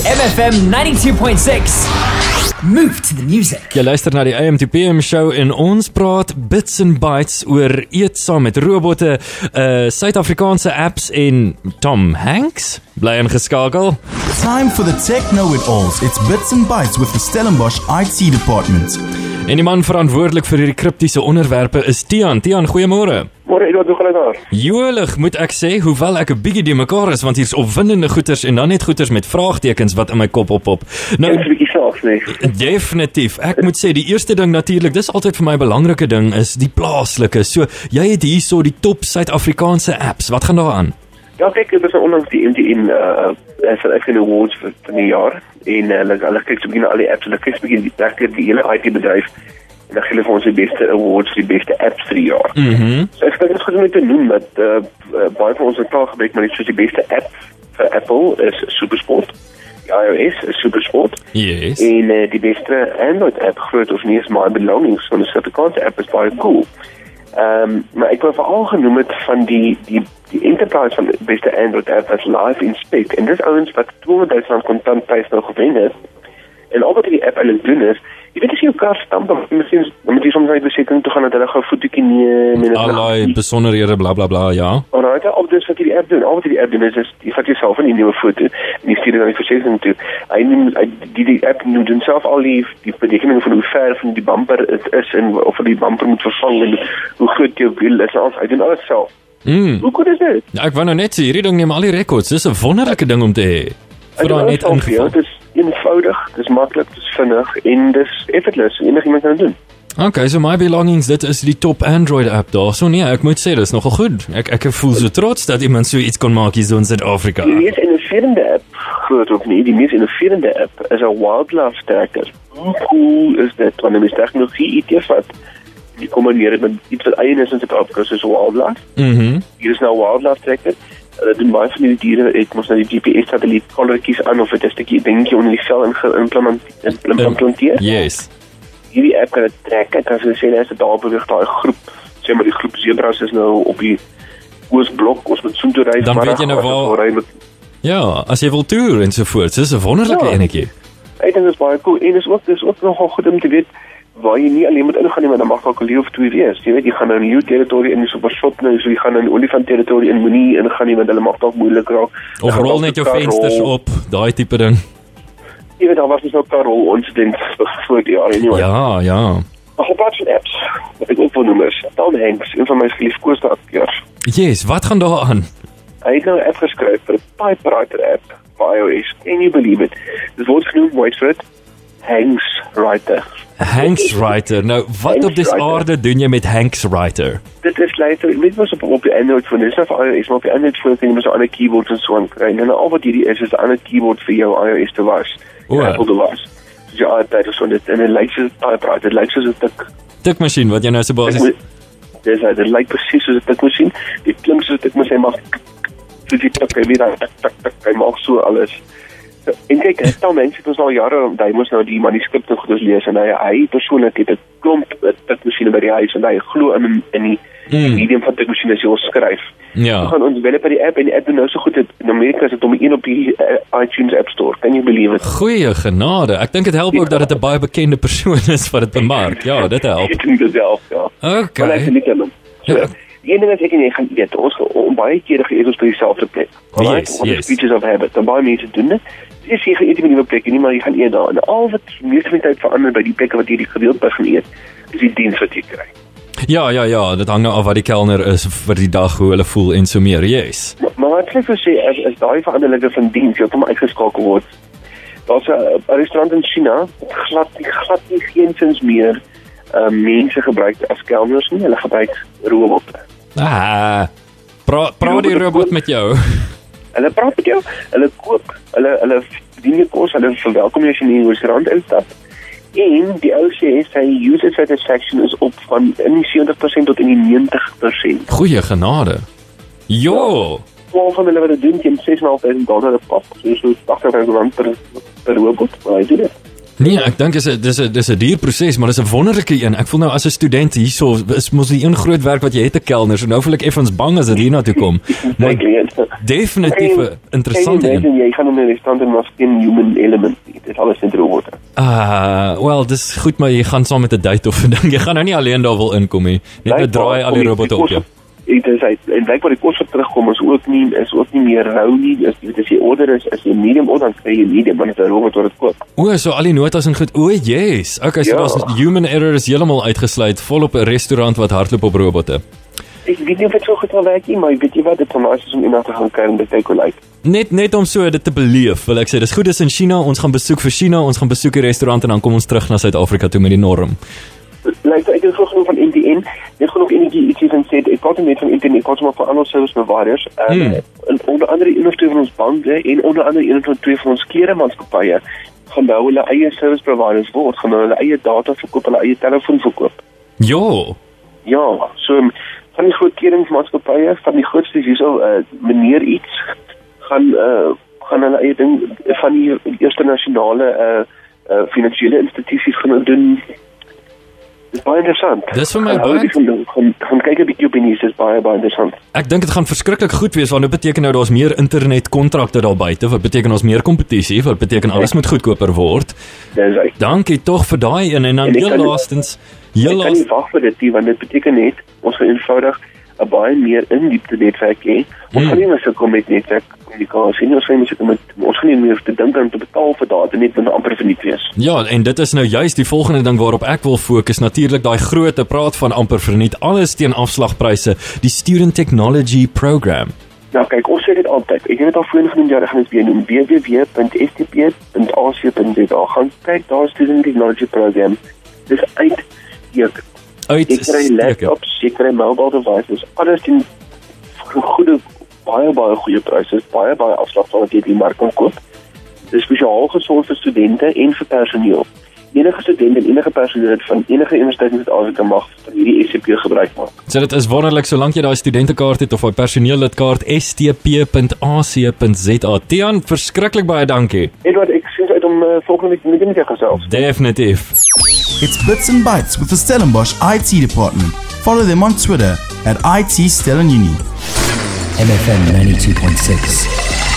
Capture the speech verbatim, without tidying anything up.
M F M ninety-two point six. Move to the music. Jy luister na die A M T P M show en ons praat bits and bytes oor eet saam met robotte, uh, Suid-Afrikaanse apps en Tom Hanks. Bly ingeskakel. Time for the tech know-it-alls. It's bits and bytes with the Stellenbosch I T department. En die man verantwoordelik vir hierdie kriptiese onderwerpe is Tiaan. Tiaan, goeiemôre. Môre, Edward, hoe gaan dit daar? Jolig, moet ek sê, hoewel ek 'n bietjie die mekaar is, want hier's opwindende goeters en dan net goeters met vraagtekens wat in my kop oppop. Nou, Dit is 'n bietjie saaks, nee. Definitief. Ek moet sê, die eerste ding natuurlik, dis altyd vir my 'n belangrike ding, is die plaaslike. So, jy het hierso die top Suid-Afrikaanse apps. Wat gaan daar aan? Ja, kyk, dit is onlangs die M T N uh South African Awards vir van die jaar en hulle uh, hulle kyk so begin al die apps, hulle kyk so begin die regtig die hele I T bedryf en dan gee hulle vir ons die beste awards vir die beste apps vir die jaar. Mhm. Mm So ek dink dit is goed om dit te noem dat uh, uh, baie van ons het klaar gebruik, maar net soos die beste app vir Apple is SuperSport. Die iOS is SuperSport. Yes. En uh, die beste Android app groot of nie is My Belongings, van die Suid-Afrikaanse app is baie cool. Ehm um, maar ek wil veral genoem het van die die die enterprise van die beste Android app as Live Inspect en dis ouens wat tweehonderd duisend kontant prys nou gewen het. En al wat die app eintlik doen is, jy weet as jy jou kar stamp, dan miskien dan moet jy soms uit besekering toe gaan dat hulle gou fotootjie neem en Allerlei besonderhede bla bla bla, ja. Alright, op dis wat die app doen. Al wat die app doen is, is jy vat jouself en jy neem 'n foto en jy stuur dit aan die versekering toe. Hy neem hy, die die app doen doen self al die die berekening van hoe ver van die bumper dit is en of die bumper moet vervang en hoe groot jou wiel is. Hy doen alles self. Mm. Hoe goed is dit? Ja, ek wou nou net sê, hierdie ding neem al die rekords. Dis 'n wonderlike ding om te hê. Vra net ingeval. Dit is eenvoudig, dit is maklik, dit is vinnig en dis effortless. Enigiemand kan dit doen. Okay, so My Belongings, dit is die top Android app daar. So nee, ek moet sê, dit is nogal goed. Ek ek voel so trots dat iemand so iets kon maak hier in Suid-Afrika. Die mees innoverende app, groot of nie, die mees innoverende app is 'n wildlife tracker. Hoe cool is dit wanneer die tegnologie iets vat? Die kombineer dit met iets wat eien is in Suid-Afrika, soos wildlife. Mhm. Mm Hier is nou wildlife tracker. Hulle doen baie van die diere, het mos nou die G P S satelliet kolletjies aan of dit is 'n stukkie dingetjie onder die vel implementeer. Yes. Hierdie app kan dit trek, en as jy sê as dit daar beweeg daai groep, sê maar die groep zebras is nou op die oosblok, ons moet soontoe ry, dan weet jy nou waar. Met... Ja, as jy wil toer en so voort. Dis 'n wonderlike ja. enetjie. Ek dink dit is baie cool en dis ook dis ook nogal goed om te weet waar jy nie alleen moet ingaan nie, maar dan mag dalk 'n leeu of twee wees. Jy weet, jy gaan nou in die leeu territorie in, so verstop nou, so jy gaan in die olifant territorie in, moenie ingaan nie, want hulle mag dalk moeilik raak. Of rol net jou vensters op, daai tipe ding. Jy weet, daar was dus ook 'n Karol incident voor die jaar anyway. Ja, ja. Nog 'n paar van apps, wat ek ook wil noem is, Tom Hanks, een van my geliefkoeste akteurs. Yes, wat gaan daar aan? Hy het nou 'n app geskryf vir 'n typewriter app vir iOS. Can you believe it? Dit word genoem, wait for it, Hanks Writer. Hanks Writer. Nou, wat Hanks op dis Writer. aarde doen jy met Hanks Writer? Dit is later, ek weet mos op, op die Android phone, dit is nou vir iOS, maar op die Android phone kan jy mos 'n ander keyboard en so aan kry. En al wat hierdie is, is 'n ander keyboard vir jou iOS device. O. Apple device. Dus jou iPad of so, en dit, en dit lyk soos 'n typewriter, dit lyk soos 'n tik. Tikmasjien wat jy nou so basis... Dis hy, dit lyk presies soos 'n tikmasjien. Dit klink soos 'n tikmasjien, maar soos jy tik, hy weet hy tik, tik, tik, hy maak so alles. So, en kyk, hy stel mense, het ons al jare, hy moes nou die manuskripte goed ons lees, en hy, hy persoonlik het 'n klomp tikmasjiene by die huis, en hy glo in, in die Mm. medium van tikmasjien as jy ons skryf. Ja. We gaan ons developer die app, en die app doen nou so goed, het, in Amerika is het om een op die uh, iTunes App Store, can you believe it? Goeie genade. Ek dink dit help ook dat dit 'n baie bekende persoon is wat dit bemark. Ja, dit help. Ek dink dit self, ja. Okay. Maar ek geniet hom. So, Ja. die ene ding is ek en jy gaan weet, ons om baie kere geëet ons by dieselfde plek. Alright? Yes, Ons yes. Creatures of habit, dan baie mense doen dit. Dis jy gaan eet by 'n nuwe plek nie, maar jy gaan eet daar. En al wat meeste van die tyd verander by die plekke wat jy die gereeld by gaan eet, is die diens wat jy kry. Ja, ja, ja, dit hang nou af wat die kelner is vir die dag, hoe hulle voel en so meer. Yes. Maar, maar wat ek wil sê, as, as daai veranderlike van diens heeltemal uitgeskakel word, daar's 'n restaurant in China, glad nie, glad nie geensins meer uh, mense gebruik as kelners nie, hulle gebruik robotte. Ah, pra, praat die robot met jou. Hulle praat met jou, hulle koop, hulle hulle dien jou kos, hulle verwelkom jou as jy in die restaurant instap. En die ou sê sy user satisfaction is op van in die sewentig persent tot in die negentig persent. Goeie genade. Jo. twaalf van hulle wat dit doen teen ses en 'n half duisend dollar per pop. So so agter rand per per robot, maar hy doen dit. Nee, ek dink dis 'n dis 'n dis 'n duur proses, maar dis 'n wonderlike een. Ek voel nou as 'n student hierso is mos die een groot werk wat jy het te kelner. So nou voel ek effens bang as dit hier na toe kom. Maar definitief 'n interessante een. En jy gaan in 'n restaurant en daar's geen human element nie. Dit is alles net robotte. Ah, uh, wel, dis goed, maar jy gaan saam met 'n date of 'n ding. Jy gaan nou nie alleen daar wil inkom nie. Net nou draai al die robotte op jou. Dit is hy en kyk wat die kos wat terugkom is ook nie is ook nie meer rou nie. Is dit as jy order is as jy medium order dan kry jy medium want dit is 'n robot wat dit koop. O, so al die notas en goed. O, yes. Okay, so ja. Daar's human error is heeltemal uitgesluit vol op 'n restaurant wat hardloop op robotte. Ek weet nie of dit so goed sal werk nie, maar weet jy wat, dit gaan nice is om eendag te gaan kyk en dit kyk hoe lyk. Net net om so dit te beleef, wil ek sê. Dis goed is in China, ons gaan besoek vir China, ons gaan besoek die restaurant en dan kom ons terug na Suid-Afrika toe met die norm. Lyk ek het vroeg genoeg van N T N, net genoeg energie iets even sê, ek praat net van N T N, ek praat maar van ander service providers, um, hmm. en onder andere een of twee van ons banke, en onder andere een of twee van ons kleremaatskappye, gaan nou hulle eie service providers word, gaan nou hulle eie data verkoop, hulle eie telefoon verkoop. Jo! Ja, so van die groot kledingmaatskappye, van die grootste hierso, uh, meneer iets, gaan, uh, gaan hulle eie ding, van die eerste nasionale uh, uh, finansiële instituties gaan doen. Dit is baie interessant. Dis vir my gaan baie... Gaan, gaan, gaan kyk 'n bietjie op die nuus, dis baie, baie interessant. Ek dink dit gaan verskriklik goed wees, want dit beteken nou daar's meer internetkontrakte daar buite, wat beteken ons meer kompetisie, wat beteken alles moet goedkoper word. Dis reg. Dankie tog vir daai een, en dan heel laastens, heel laastens... Ek kan nie wag vir dit nie, want dit beteken net, ons gaan eenvoudig 'n baie meer in-diepte netwerk hê. Ons hmm. gaan nie meer sukkel met netwerkkommunikasie nie, ons gaan nie meer sukkel met, ons gaan nie meer te dink aan te betaal vir data, net want amper verniet wees. Ja, en dit is nou juist die volgende ding waarop ek wil fokus, natuurlik daai grootte praat van amper verniet, alles teen afslagpryse, die Student Technology Program. Nou kyk, ons sê dit altyd, ek het dit al voorheen genoem, ja, ek gaan dit weer noem, w w w punt s t p punt a c punt z a, gaan kyk, daar is Student Technology Program, dis uit, hier, sekere laptops, sekere mobile devices, alles in goede, baie, baie goeie pryse, baie, baie afslag van wat jy die mark kan koop. Dit is spesiaal gesorg vir studente en vir personeel. Enige student en enige personeel van enige universiteit in Suid-Afrika mag van hierdie S T P gebruik maak. So dit is wonderlik, solank jy daai studentekaart het of daai personeellidkaart, s t p punt a c punt z a. Tiaan, verskriklik baie dankie. Edward, ek sien uit om uh, volgende week met jou gesels. Definitief. It's Bits and Bytes with the Stellenbosch I T department. Follow them on Twitter at I T Stellenuni. M F M ninety-two point six.